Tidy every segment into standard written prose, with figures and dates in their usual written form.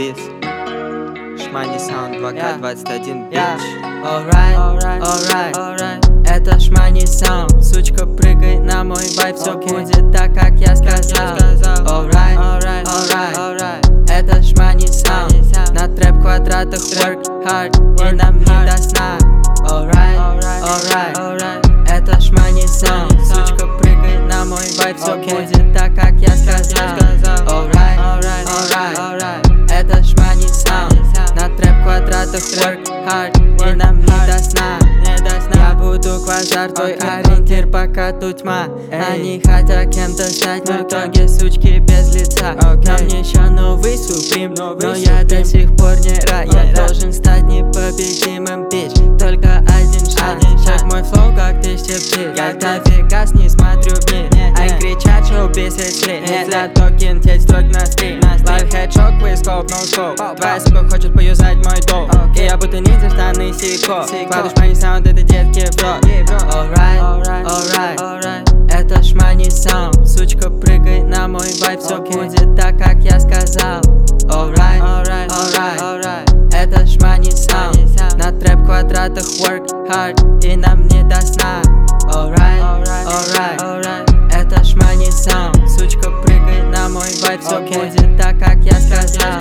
бис. Шмани Саунд 2К21 бич. Alright, это Шмани Саунд. Сучка, прыгай на мой вайб, все будет так, как я сказал. Alright, это Шмани Саунд. На трэп квадратах work hard, и нам не до сна. Alright, это Шмани Саунд. Сучка, прыгай на мой вайб, все будет так, как я сказал. Alright, это Шмани Саунд. На трэп квадратах work hard, и нам не до сна. Я буду квазар, твой ориентир, пока тут тьма. Они хотят кем-то стать, но в итоге сучки без лица. Нам еще новый суприм, но я до сих пор не рад. Я должен стать непобедимым, бич. Только один шанс. Чек мой флоу, как тысяча птиц. Я дофигас не смотрю вниз. Они кричат, что бесит след. Нет, зато кентеть строк на стрим. Лайфхедшок, скоп, no scope. Твоя сука хочет поюзать мой доп. И я будто ниндзя, штаны сико. Кладу Шмани Саунд, это детки в рот. Alright, это Шмани Саунд. Сучка, прыгай на мой вайб, все будет так, как я сказал. Alright, это Шмани Саунд. На трэп квадратах work hard, и нам не до сна. Alright, это Шмани Саунд. Сучка, прыгай на мой вайб, все будет так, как я сказал.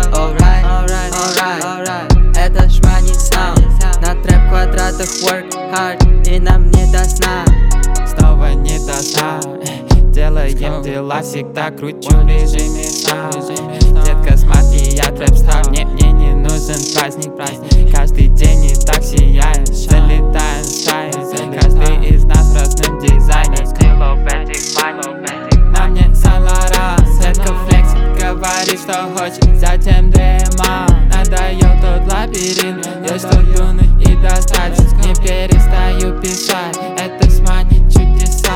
Alright, это Шмани Саунд. На трэп квадратах work hard, и нам не до сна. Снова не до сна. Делаем дела, всегда кручу в режиме сна. Детка, смотри, я трэп-стар, мне не нужен праздник. Каждый день и так сияет, залетаем в стаи. Каждый из нас разным дизайном, стилов этих маний. На мне Сан-Лоран, детка флексит, говорит, что хочет, затем дрема. Надоел тот лабиринт, я что юный и достаточно. Не перестаю писать, это Шмани чудеса.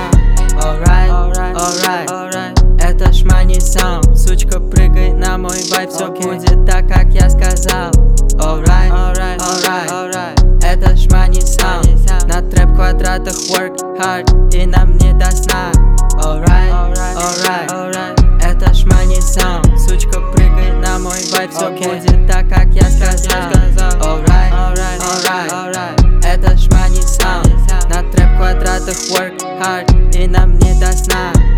Alright, это Шмани Саунд. Сучка, прыгай на мой вайб, все будет так, как я сказал. Alright, это Шмани Саунд. На трэп квадратах work hard, и нам не до сна. Alright, это Шмани Саунд. Сучка, прыгай на мой вайб, все будет так, как я сказал. Alright, это Шмани Саунд. На трэп квадратах work hard, и нам не до сна.